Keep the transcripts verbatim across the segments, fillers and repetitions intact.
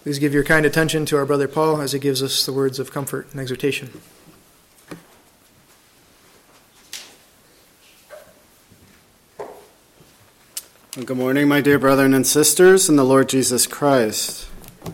Please give your kind attention to our brother Paul as he gives us the words of comfort and exhortation. Well, good morning, my dear brethren and sisters in the Lord Jesus Christ.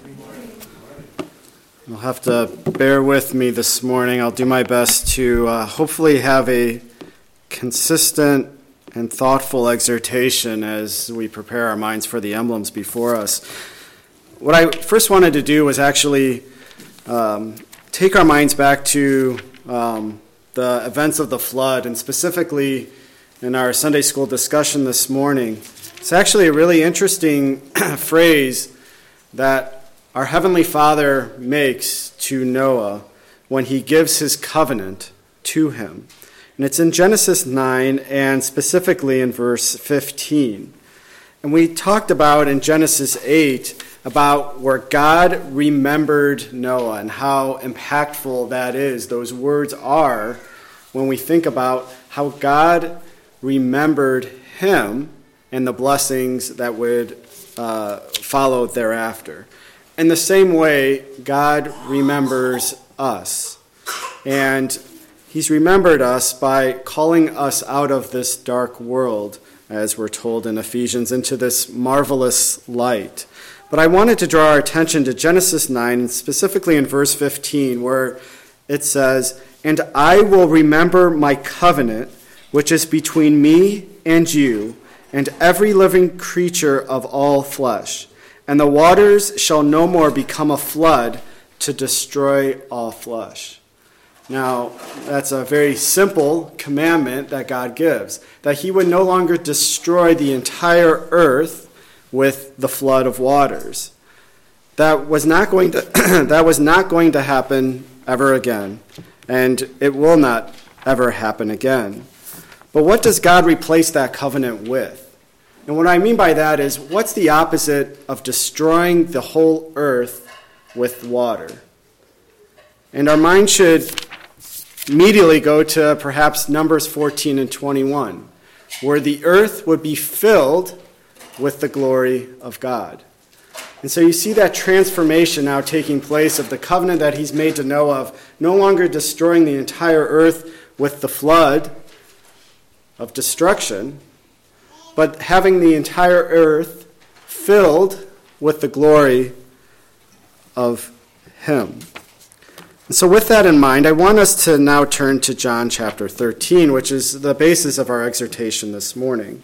You'll have to bear with me this morning. I'll do my best to uh, hopefully have a consistent and thoughtful exhortation as we prepare our minds for the emblems before us. What I first wanted to do was actually um, take our minds back to um, the events of the flood, and specifically in our Sunday school discussion this morning. It's actually a really interesting phrase that our Heavenly Father makes to Noah when he gives his covenant to him. And it's in Genesis nine, and specifically in verse fifteen. And we talked about in Genesis eight about where God remembered Noah and how impactful that is. Those words are when we think about how God remembered him and the blessings that would uh, follow thereafter. In the same way, God remembers us. And he's remembered us by calling us out of this dark world, as we're told in Ephesians, into this marvelous light. But I wanted to draw our attention to Genesis nine, and specifically in verse fifteen, where it says, "And I will remember my covenant, which is between me and you, and every living creature of all flesh. And the waters shall no more become a flood to destroy all flesh." Now, that's a very simple commandment that God gives, that he would no longer destroy the entire earth with the flood of waters. That was not going to that was not going to happen ever again, and it will not ever happen again. But what does God replace that covenant with? And what I mean by that is, what's the opposite of destroying the whole earth with water? And our mind should immediately go to perhaps Numbers fourteen and twenty-one, where the earth would be filled with the glory of God. And so you see that transformation now taking place of the covenant that he's made to Noah, of no longer destroying the entire earth with the flood of destruction, but having the entire earth filled with the glory of him. And so with that in mind, I want us to now turn to John chapter thirteen, which is the basis of our exhortation this morning.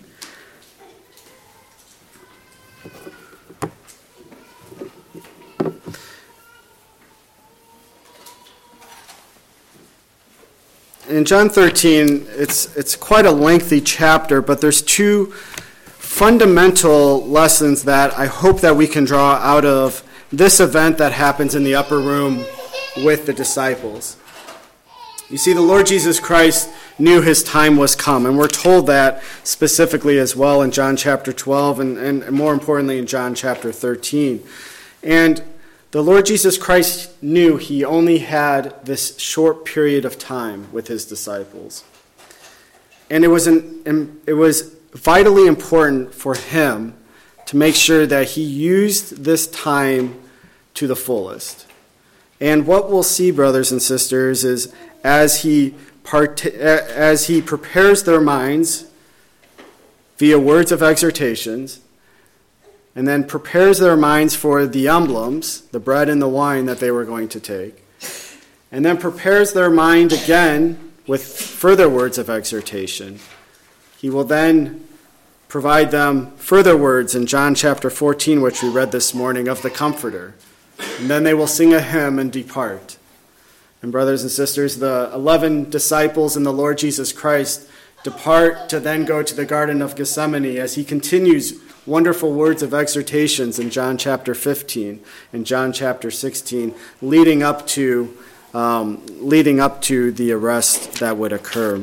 In John thirteen, it's it's quite a lengthy chapter, but there's two fundamental lessons that I hope that we can draw out of this event that happens in the upper room with the disciples. You see, the Lord Jesus Christ knew his time was come, and we're told that specifically as well in John chapter twelve, and, and more importantly in John chapter thirteen. And the Lord Jesus Christ knew he only had this short period of time with his disciples. And it was an, it was vitally important for him to make sure that he used this time to the fullest. And what we'll see, brothers and sisters, is as he part, as he prepares their minds via words of exhortations, and then prepares their minds for the emblems, the bread and the wine that they were going to take, and then prepares their mind again with further words of exhortation, he will then provide them further words in John chapter fourteen, which we read this morning, of the Comforter. And then they will sing a hymn and depart. And brothers and sisters, the eleven disciples and the Lord Jesus Christ depart to then go to the Garden of Gethsemane as he continues wonderful words of exhortations in John chapter fifteen and John chapter sixteen, leading up to um, leading up to the arrest that would occur.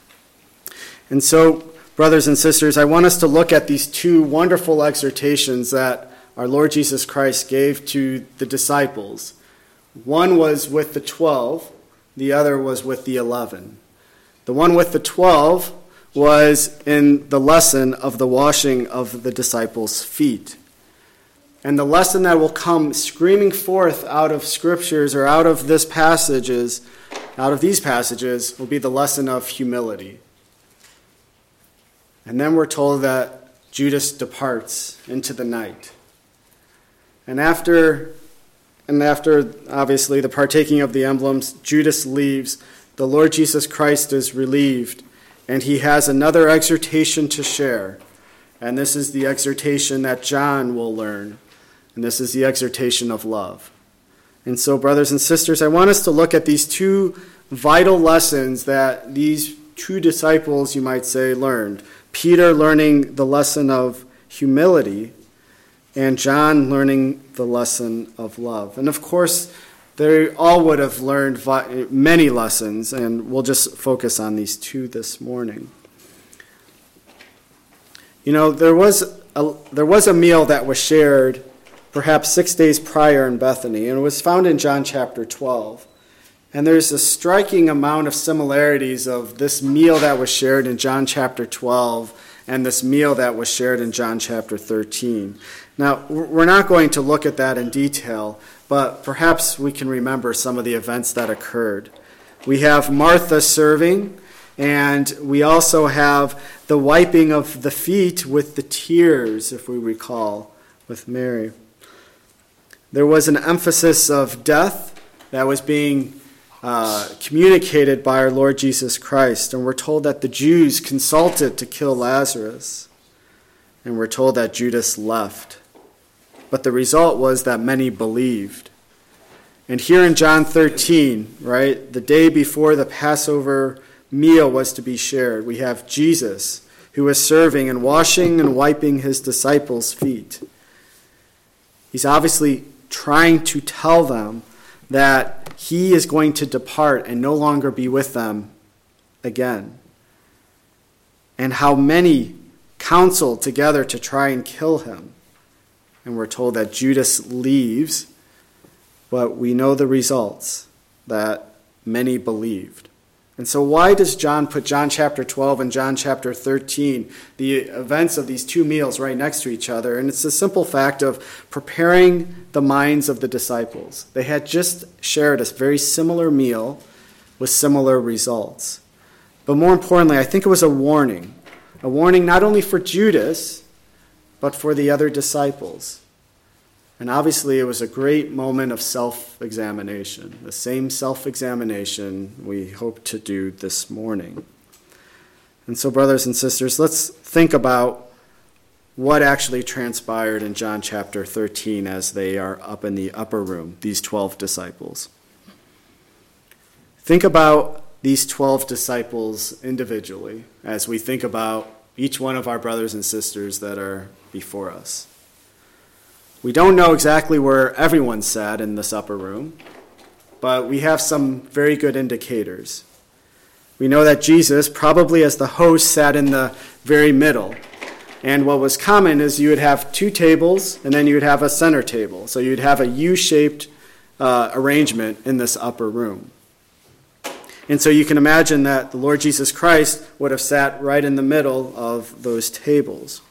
And so, brothers and sisters, I want us to look at these two wonderful exhortations that our Lord Jesus Christ gave to the disciples. One was with the twelve, the other was with the eleven. The one with the twelve was in the lesson of the washing of the disciples' feet. And the lesson that will come screaming forth out of scriptures or out of this passages, out of these passages, will be the lesson of humility. And then we're told that Judas departs into the night. And after, and after obviously the partaking of the emblems, Judas leaves. The Lord Jesus Christ is relieved, and he has another exhortation to share. And this is the exhortation that John will learn. And this is the exhortation of love. And so, brothers and sisters, I want us to look at these two vital lessons that these two disciples, you might say, learned. Peter learning the lesson of humility, and John learning the lesson of love. And of course, they all would have learned many lessons, and we'll just focus on these two this morning. You know, there was a, there was a meal that was shared perhaps six days prior in Bethany, and it was found in John chapter twelve. And there's a striking amount of similarities of this meal that was shared in John chapter twelve and this meal that was shared in John chapter thirteen. Now, we're not going to look at that in detail, but perhaps we can remember some of the events that occurred. We have Martha serving, and we also have the wiping of the feet with the tears, if we recall, with Mary. There was an emphasis of death that was being uh, communicated by our Lord Jesus Christ. And we're told that the Jews consulted to kill Lazarus. And we're told that Judas left. But the result was that many believed. And here in John thirteen, right, the day before the Passover meal was to be shared, we have Jesus who is serving and washing and wiping his disciples' feet. He's obviously trying to tell them that he is going to depart and no longer be with them again. And how many counseled together to try and kill him. And we're told that Judas leaves, but we know the results, that many believed. And so why does John put John chapter twelve and John chapter thirteen, the events of these two meals, right next to each other? And it's the simple fact of preparing the minds of the disciples. They had just shared a very similar meal with similar results. But more importantly, I think it was a warning. A warning not only for Judas, but for the other disciples. And obviously it was a great moment of self-examination, the same self-examination we hope to do this morning. And so, brothers and sisters, let's think about what actually transpired in John chapter thirteen as they are up in the upper room, these twelve disciples. Think about these twelve disciples individually as we think about each one of our brothers and sisters that are before us. We don't know exactly where everyone sat in this upper room, but we have some very good indicators. We know that Jesus, probably as the host, sat in the very middle. And what was common is you would have two tables, and then you would have a center table. So you'd have a U-shaped uh, arrangement in this upper room. And so you can imagine that the Lord Jesus Christ would have sat right in the middle of those tables.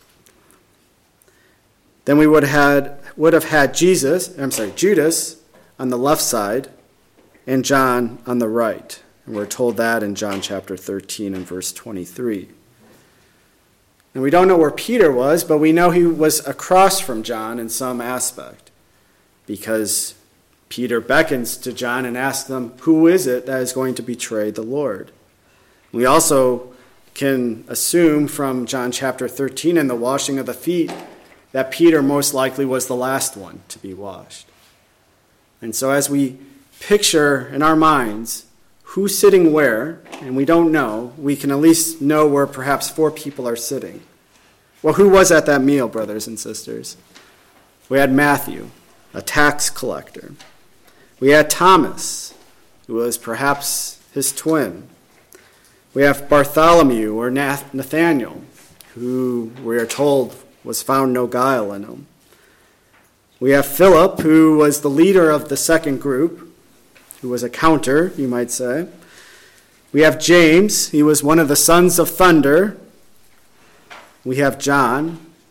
Then we would have had, would have had Jesus, I'm sorry, Judas on the left side and John on the right. And we're told that in John chapter thirteen and verse twenty-three. And we don't know where Peter was, but we know he was across from John in some aspect, because Peter beckons to John and asks them, who is it that is going to betray the Lord? We also can assume from John chapter thirteen and the washing of the feet that Peter most likely was the last one to be washed. And so as we picture in our minds who's sitting where, and we don't know, we can at least know where perhaps four people are sitting. Well, who was at that meal, brothers and sisters? We had Matthew, a tax collector. We had Thomas, who was perhaps his twin. We have Bartholomew or Nathaniel, who we are told was found no guile in him. We have Philip, who was the leader of the second group, who was a counter, you might say. We have James, he was one of the sons of thunder. We have John,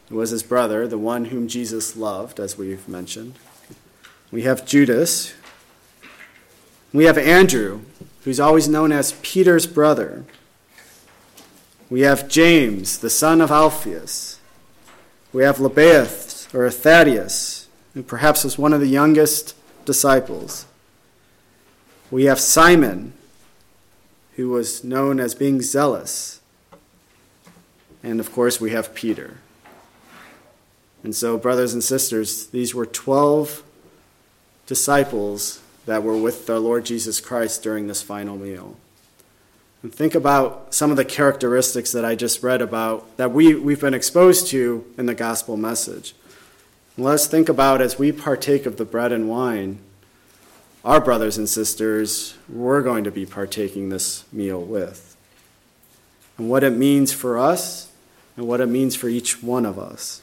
who was his brother, the one whom Jesus loved, as we've mentioned. We have Judas. We have Andrew, who's always known as Peter's brother. We have James, the son of Alphaeus. We have Lebbaeus, or Thaddeus, who perhaps was one of the youngest disciples. We have Simon, who was known as being zealous. And of course, we have Peter. And so, brothers and sisters, these were twelve disciples that were with the Lord Jesus Christ during this final meal. And think about some of the characteristics that I just read about that we, we've been exposed to in the gospel message. And let us think about, as we partake of the bread and wine, our brothers and sisters we're going to be partaking this meal with. And what it means for us and what it means for each one of us.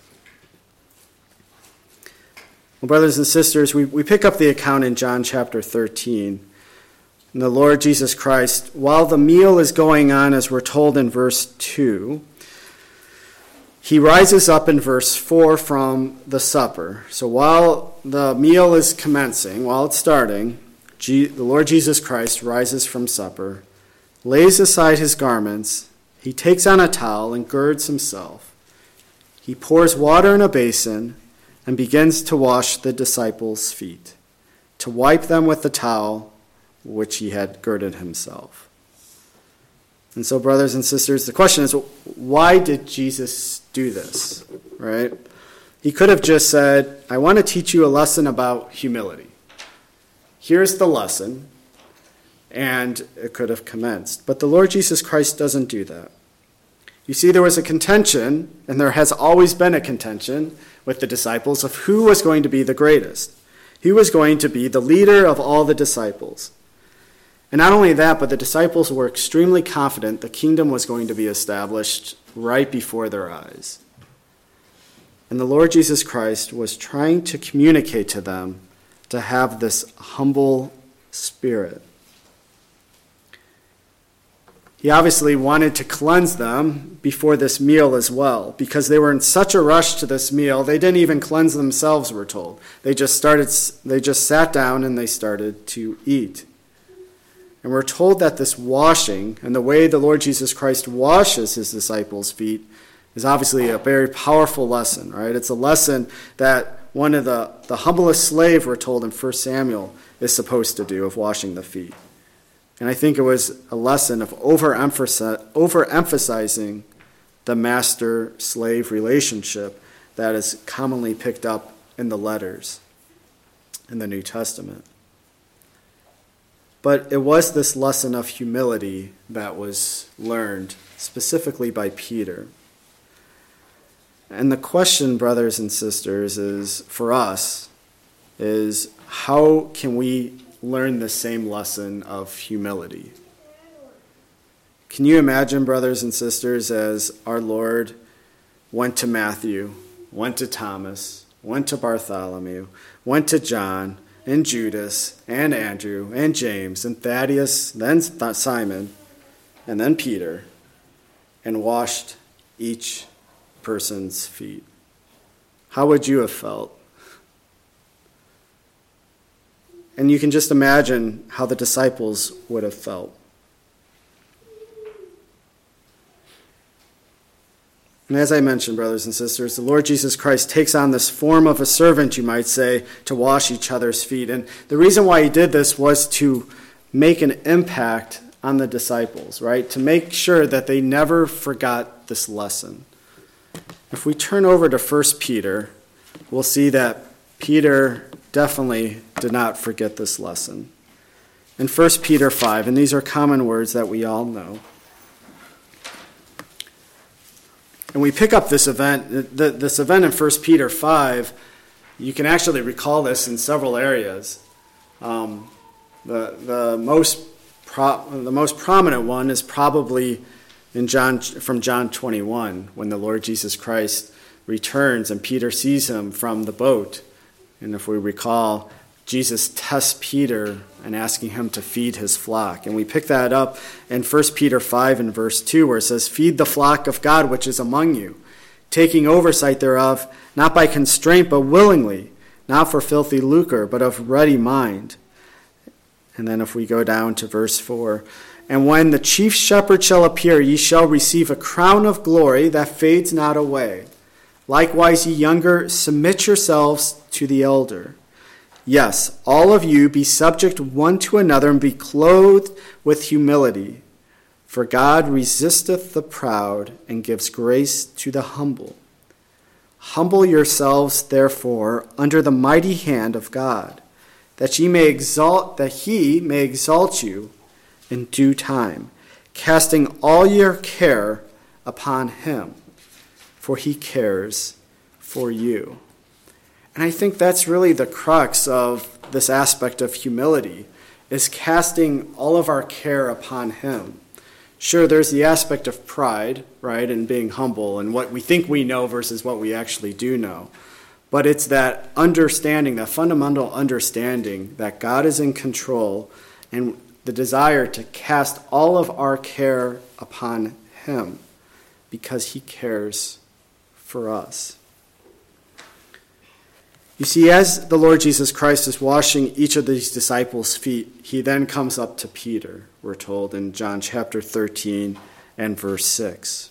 Well, brothers and sisters, we, we pick up the account in John chapter thirteen. And the Lord Jesus Christ, while the meal is going on, as we're told in verse two, he rises up in verse four from the supper. So while the meal is commencing, while it's starting, G- the Lord Jesus Christ rises from supper, lays aside his garments, he takes on a towel and girds himself. He pours water in a basin and begins to wash the disciples' feet, to wipe them with the towel which he had girded himself. And so, brothers and sisters, the question is, why did Jesus do this, right? He could have just said, I want to teach you a lesson about humility. Here's the lesson, and it could have commenced. But the Lord Jesus Christ doesn't do that. You see, there was a contention, and there has always been a contention with the disciples of who was going to be the greatest. Who was going to be the leader of all the disciples. And not only that, but the disciples were extremely confident the kingdom was going to be established right before their eyes. And the Lord Jesus Christ was trying to communicate to them to have this humble spirit. He obviously wanted to cleanse them before this meal as well, because they were in such a rush to this meal, they didn't even cleanse themselves, we're told. They just started, they just sat down and they started to eat. And we're told that this washing and the way the Lord Jesus Christ washes his disciples' feet is obviously a very powerful lesson, right? It's a lesson that one of the, the humblest slave, we're told in First Samuel, is supposed to do, of washing the feet. And I think it was a lesson of overemphasizing the master-slave relationship that is commonly picked up in the letters in the New Testament. But it was this lesson of humility that was learned specifically by Peter. And the question, brothers and sisters, is for us, is how can we learn the same lesson of humility? Can you imagine, brothers and sisters, as our Lord went to Matthew, went to Thomas, went to Bartholomew, went to John, and Judas, and Andrew, and James, and Thaddeus, then Simon, and then Peter, and washed each person's feet? How would you have felt? And you can just imagine how the disciples would have felt. And as I mentioned, brothers and sisters, the Lord Jesus Christ takes on this form of a servant, you might say, to wash each other's feet. And the reason why he did this was to make an impact on the disciples, right? To make sure that they never forgot this lesson. If we turn over to First Peter, we'll see that Peter definitely did not forget this lesson. In First Peter five, and these are common words that we all know. And we pick up this event, this event in First Peter five, you can actually recall this in several areas. Um, the the most pro, the most prominent one is probably in John from John twenty-one, when the Lord Jesus Christ returns and Peter sees him from the boat. And if we recall, Jesus tests Peter and asking him to feed his flock. And we pick that up in First Peter five and verse two, where it says, "Feed the flock of God which is among you, taking oversight thereof, not by constraint, but willingly, not for filthy lucre, but of ready mind. And then if we go down to verse four, and when the chief shepherd shall appear, ye shall receive a crown of glory that fades not away. Likewise, ye younger, submit yourselves to the elder. Yes, all of you be subject one to another, and be clothed with humility. For God resisteth the proud, and gives grace to the humble. Humble yourselves, therefore, under the mighty hand of God, that ye may exalt, that he may exalt you in due time, casting all your care upon him, for he cares for you. And I think that's really the crux of this aspect of humility, is casting all of our care upon him. Sure, there's the aspect of pride, right, and being humble and what we think we know versus what we actually do know. But it's that understanding, that fundamental understanding that God is in control, and the desire to cast all of our care upon him because he cares for us. You see, as the Lord Jesus Christ is washing each of these disciples' feet, he then comes up to Peter, we're told in John chapter thirteen and verse six.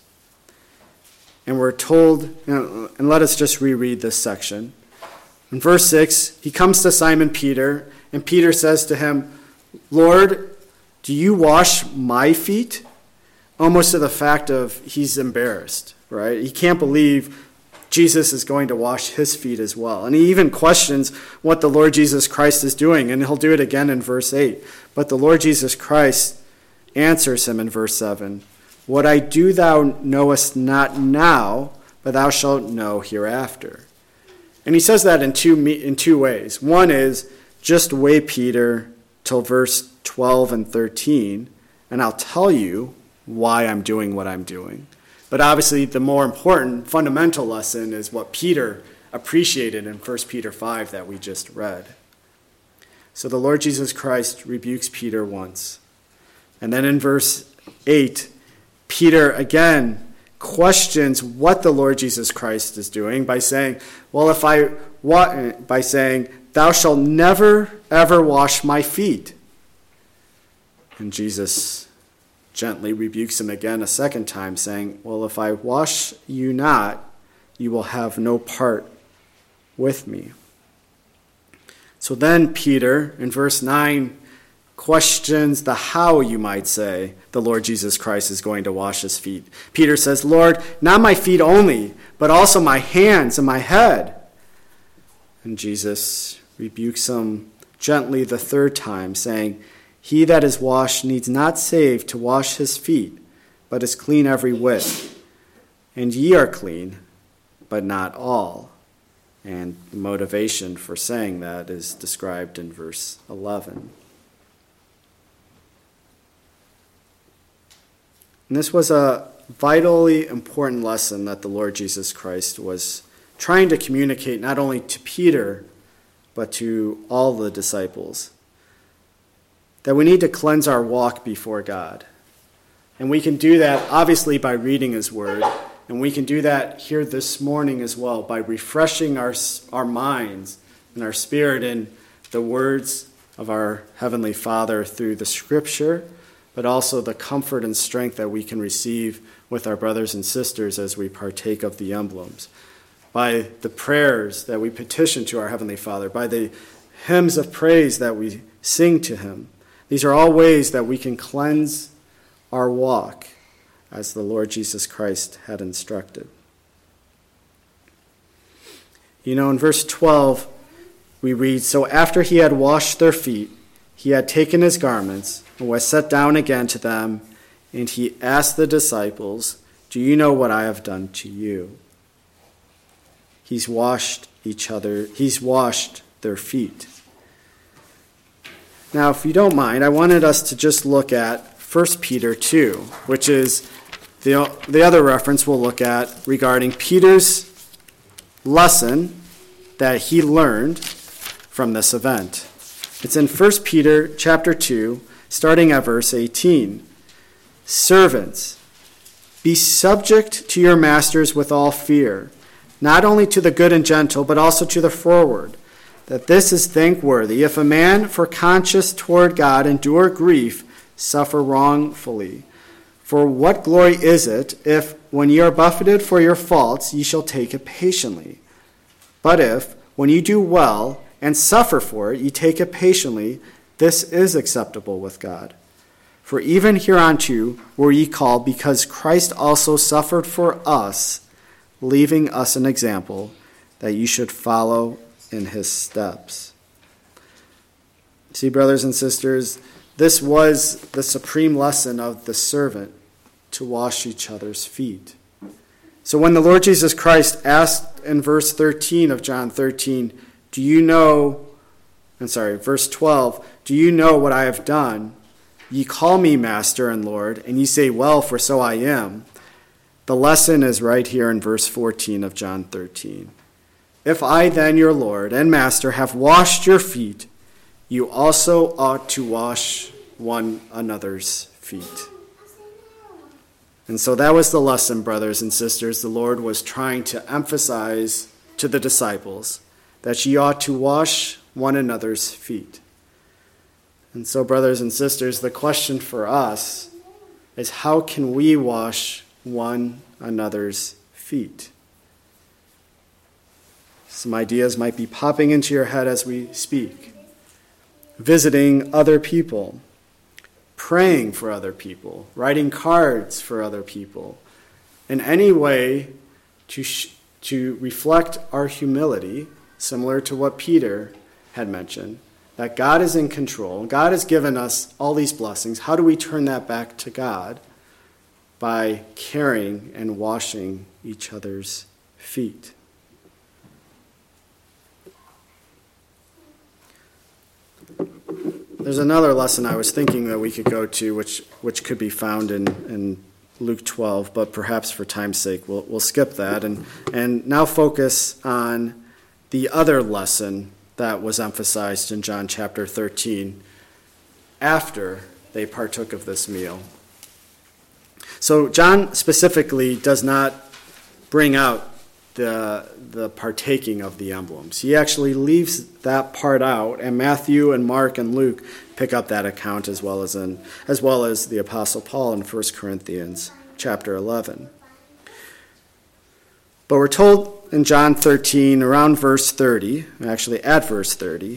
And we're told, you know, and let us just reread this section. In verse six, he comes to Simon Peter, and Peter says to him, Lord, do you wash my feet? Almost to the fact of he's embarrassed, right? He can't believe Jesus is going to wash his feet as well. And he even questions what the Lord Jesus Christ is doing, and he'll do it again in verse eight. But the Lord Jesus Christ answers him in verse seven, What I do thou knowest not now, but thou shalt know hereafter. And he says that in two, in two ways. One is, just wait, Peter, till verse twelve and thirteen, and I'll tell you why I'm doing what I'm doing. But obviously the more important fundamental lesson is what Peter appreciated in First Peter five that we just read. So the Lord Jesus Christ rebukes Peter once. And then in verse eight, Peter again questions what the Lord Jesus Christ is doing by saying, well, if I, by saying, thou shalt never, ever wash my feet. And Jesus gently rebukes him again a second time, saying, well, if I wash you not, you will have no part with me. So then Peter, in verse nine, questions the how, you might say, the Lord Jesus Christ is going to wash his feet. Peter says, Lord, not my feet only, but also my hands and my head. And Jesus rebukes him gently the third time, saying, He that is washed needs not save to wash his feet, but is clean every whit. And ye are clean, but not all. And the motivation for saying that is described in verse eleven. And this was a vitally important lesson that the Lord Jesus Christ was trying to communicate not only to Peter, but to all the disciples. That we need to cleanse our walk before God. And we can do that obviously by reading his word. And we can do that here this morning as well by refreshing our, our minds and our spirit in the words of our Heavenly Father through the Scripture, but also the comfort and strength that we can receive with our brothers and sisters as we partake of the emblems. By the prayers that we petition to our Heavenly Father, by the hymns of praise that we sing to him. These are all ways that we can cleanse our walk as the Lord Jesus Christ had instructed. You know, in verse twelve, we read, So after he had washed their feet, he had taken his garments and was set down again to them, and he asked the disciples, Do you know what I have done to you? He's washed each other, he's washed their feet. Now, if you don't mind, I wanted us to just look at First Peter two, which is the, the other reference we'll look at regarding Peter's lesson that he learned from this event. It's in First Peter chapter two, starting at verse eighteen. Servants, Be subject to your masters with all fear, not only to the good and gentle, but also to the froward, that this is thankworthy, if a man for conscience toward God endure grief, suffer wrongfully. For what glory is it, if, when ye are buffeted for your faults, ye shall take it patiently? But if, when ye do well, and suffer for it, ye take it patiently, this is acceptable with God. For even hereunto were ye called, because Christ also suffered for us, leaving us an example, that ye should follow in his steps. See, brothers and sisters, this was the supreme lesson of the servant, to wash each other's feet. So when the Lord Jesus Christ asked in verse thirteen of John thirteen, do you know, I'm sorry, verse twelve, do you know what I have done? Ye call me Master and Lord, and ye say, well, for so I am. The lesson is right here in verse fourteen of John thirteen. If I then, your Lord and Master, have washed your feet, you also ought to wash one another's feet. And so that was the lesson, brothers and sisters, the Lord was trying to emphasize to the disciples, that ye ought to wash one another's feet. And so, brothers and sisters, the question for us is, how can we wash one another's feet? Some ideas might be popping into your head as we speak. Visiting other people, praying for other people, writing cards for other people, in any way to sh- to reflect our humility, similar to what Peter had mentioned, that God is in control. God has given us all these blessings. How do we turn that back to God? By caring and washing each other's feet. There's another lesson I was thinking that we could go to, which which could be found in, in Luke twelve, but perhaps for time's sake we'll we'll skip that and and now focus on the other lesson that was emphasized in John chapter thirteen after they partook of this meal. So John specifically does not bring out the the partaking of the emblems. He actually leaves that part out, and Matthew and Mark and Luke pick up that account as well as in as well as the Apostle Paul in First Corinthians chapter eleven. But we're told in John thirteen, around verse thirty, actually at verse thirty,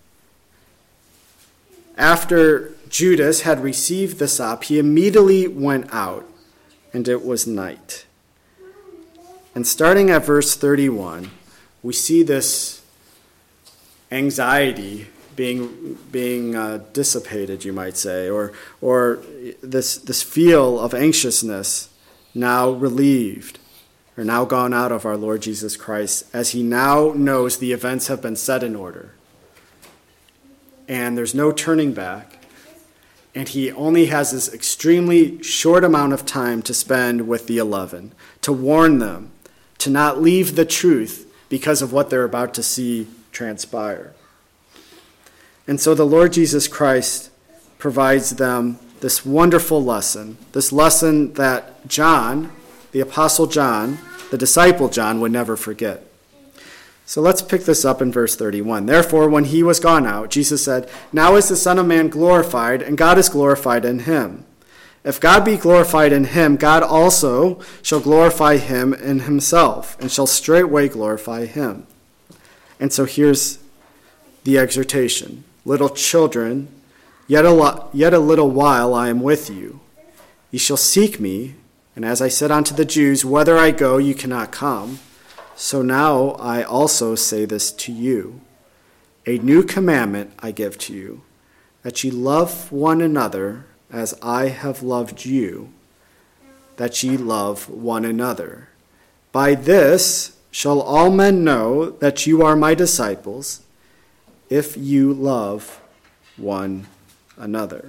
after Judas had received the sop, he immediately went out, and it was night. And starting at verse thirty-one, we see this anxiety being being uh, dissipated, you might say, or or this this feel of anxiousness now relieved, or now gone out of our Lord Jesus Christ, as he now knows the events have been set in order, and there's no turning back, and he only has this extremely short amount of time to spend with the eleven, to warn them to not leave the truth because of what they're about to see transpire. And so the Lord Jesus Christ provides them this wonderful lesson, this lesson that John, the Apostle John, the disciple John, would never forget. So let's pick this up in verse thirty-one. Therefore, when he was gone out, Jesus said, now is the Son of Man glorified, and God is glorified in him. If God be glorified in him, God also shall glorify him in himself, and shall straightway glorify him. And so here's the exhortation. Little children, yet a, lo- yet a little while I am with you. Ye shall seek me, and as I said unto the Jews, whither I go, you cannot come. So now I also say this to you. A new commandment I give to you, that ye love one another as I have loved you, that ye love one another. By this shall all men know that you are my disciples, if you love one another.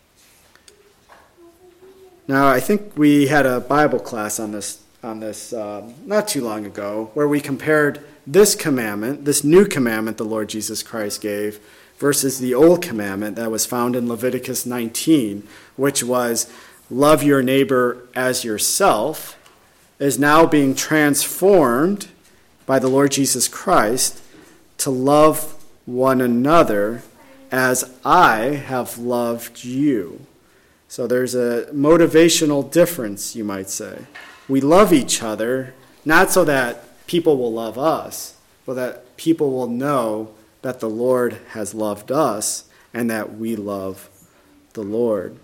Now, I think we had a Bible class on this on this uh, not too long ago, where we compared this commandment, this new commandment the Lord Jesus Christ gave, versus the old commandment that was found in Leviticus nineteen, which was love your neighbor as yourself, is now being transformed by the Lord Jesus Christ to love one another as I have loved you. So there's a motivational difference, you might say. We love each other, not so that people will love us, but that people will know that the Lord has loved us and that we love the Lord.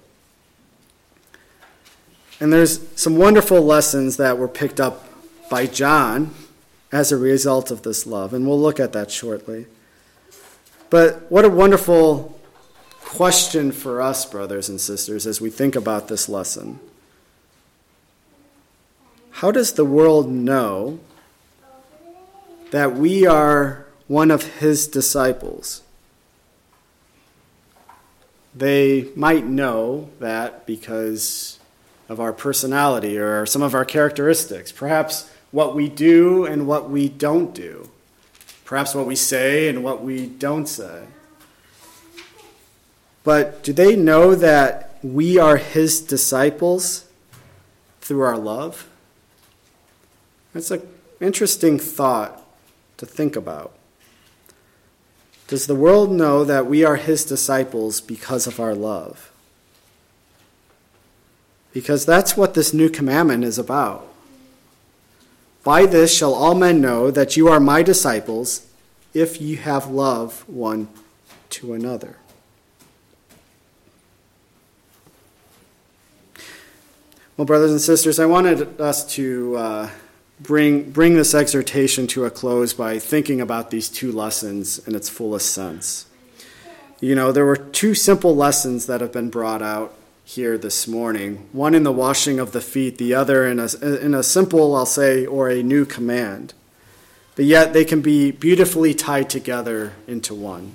And there's some wonderful lessons that were picked up by John as a result of this love, and we'll look at that shortly. But what a wonderful question for us, brothers and sisters, as we think about this lesson. How does the world know that we are one of his disciples? They might know that because of our personality or some of our characteristics, perhaps what we do and what we don't do, perhaps what we say and what we don't say. But do they know that we are his disciples through our love? That's an interesting thought to think about. Does the world know that we are his disciples because of our love? Because that's what this new commandment is about. By this shall all men know that you are my disciples, if you have love one to another. Well, brothers and sisters, I wanted us to uh, bring bring this exhortation to a close by thinking about these two lessons in its fullest sense. You know, there were two simple lessons that have been brought out here this morning, one in the washing of the feet, the other in a, in a simple, I'll say, or a new command. But yet they can be beautifully tied together into one.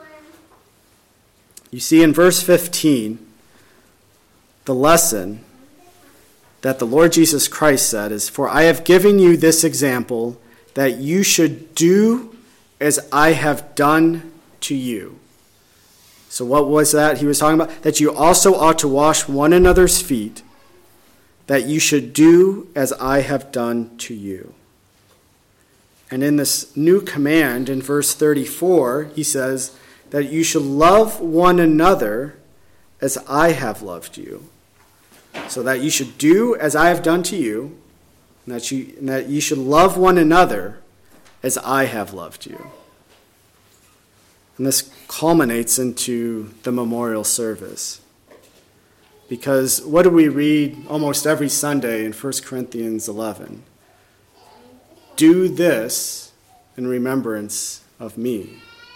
You see in verse fifteen, the lesson that the Lord Jesus Christ said is, "For I have given you this example, that you should do as I have done to you." So what was that he was talking about? That you also ought to wash one another's feet, that you should do as I have done to you. And in this new command, in verse thirty-four, he says that you should love one another as I have loved you. So that you should do as I have done to you, and that you, and that you should love one another as I have loved you. And this culminates into the memorial service. Because what do we read almost every Sunday in First Corinthians eleven? Do this in remembrance of me.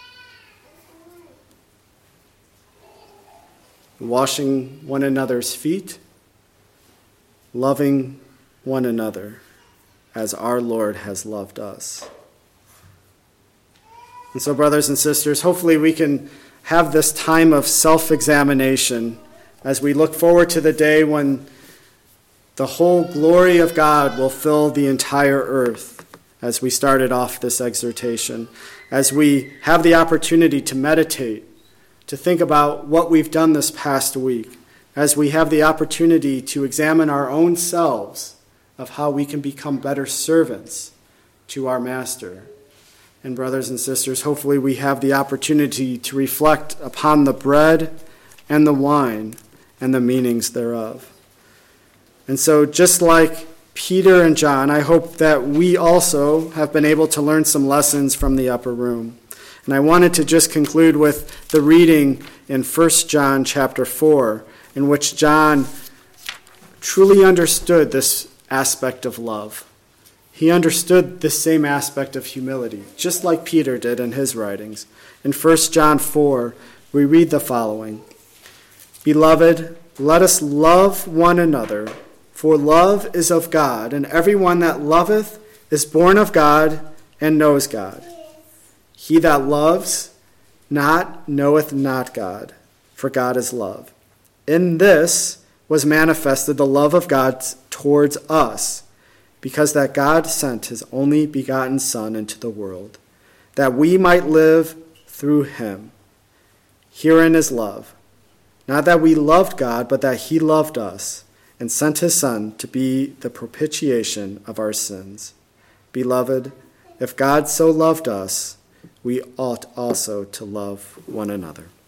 Washing one another's feet, loving one another as our Lord has loved us. And so, brothers and sisters, hopefully we can have this time of self-examination as we look forward to the day when the whole glory of God will fill the entire earth, as we started off this exhortation, as we have the opportunity to meditate, to think about what we've done this past week, as we have the opportunity to examine our own selves of how we can become better servants to our Master. And brothers and sisters, hopefully we have the opportunity to reflect upon the bread and the wine and the meanings thereof. And so just like Peter and John, I hope that we also have been able to learn some lessons from the upper room. And I wanted to just conclude with the reading in First John chapter four, in which John truly understood this aspect of love. He understood this same aspect of humility, just like Peter did in his writings. In First John four, we read the following: "Beloved, let us love one another, for love is of God, and everyone that loveth is born of God and knows God. He that loves not knoweth not God, for God is love. In this was manifested the love of God towards us, because that God sent his only begotten Son into the world, that we might live through him. Herein is love, Not that we loved God, but that he loved us and sent his Son to be the propitiation of our sins. Beloved, if God so loved us, we ought also to love one another.